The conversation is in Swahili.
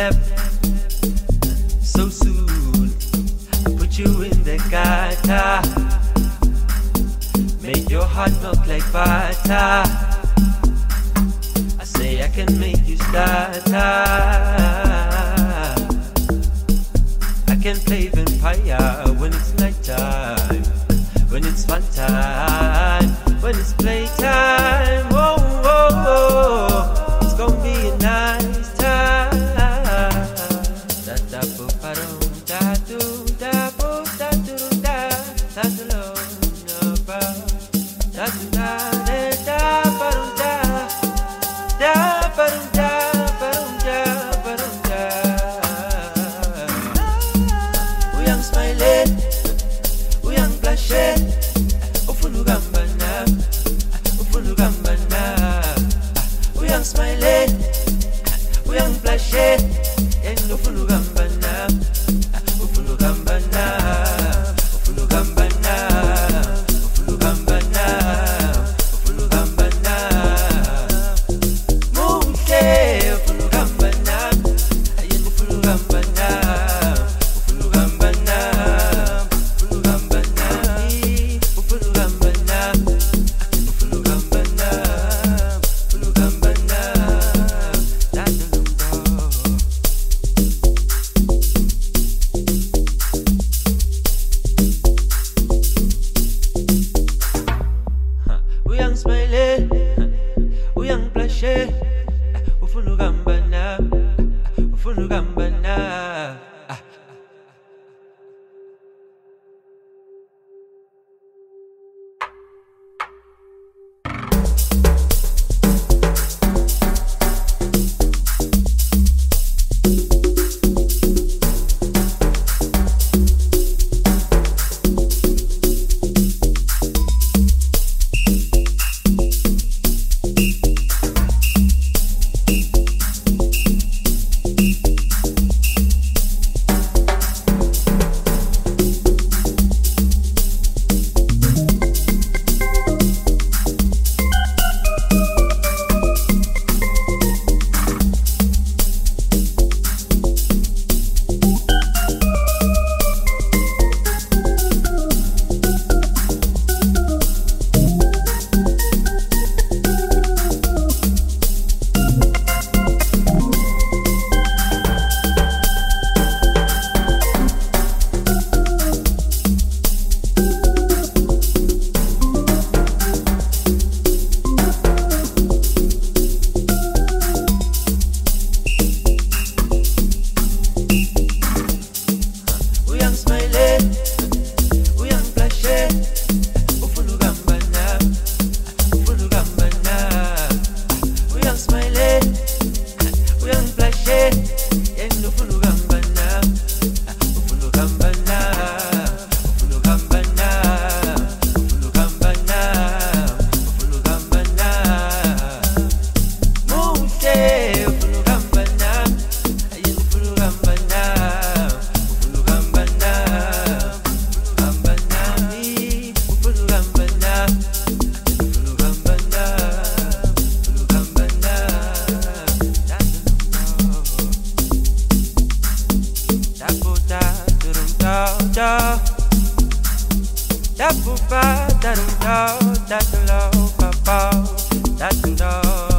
step so soon. I put you in the gutter, made your heart melt like butter. I say I can make you stutter. I can play vampire when it's nighttime, when it's fun time, when it's playtime. Oh, oh, oh, it's gonna be a nice time. Da da bo ba dum da do da bo da do da da do lo no ba da do da da ba dum da da ba dum da ba dum da ba dum da. We young smiling, we young blushing. Ufulugambana, ufulugambana. We young smiling, we young blushing. And ufulugambana, ufulugambana, ufulugambana, ufulugambana, ufulugambana. Muhle ufulugambana, ayen ufulugambana, ufulugambana, ufulugambana, ufulugambana, ufulugambana, ufulugambana. We young smiley, we young blushy, ufulugambana, ufulugambana. We young smiling, we young blushing, ufulugambana, ufulugambana. We young smiling, we young blushing, and ufulugambana, ufulugambana, ufulugambana, ufulugambana, ufulugambana. Muhle ufulugambana, ayen ufulugambana. Da da da da da da da da da da da da da da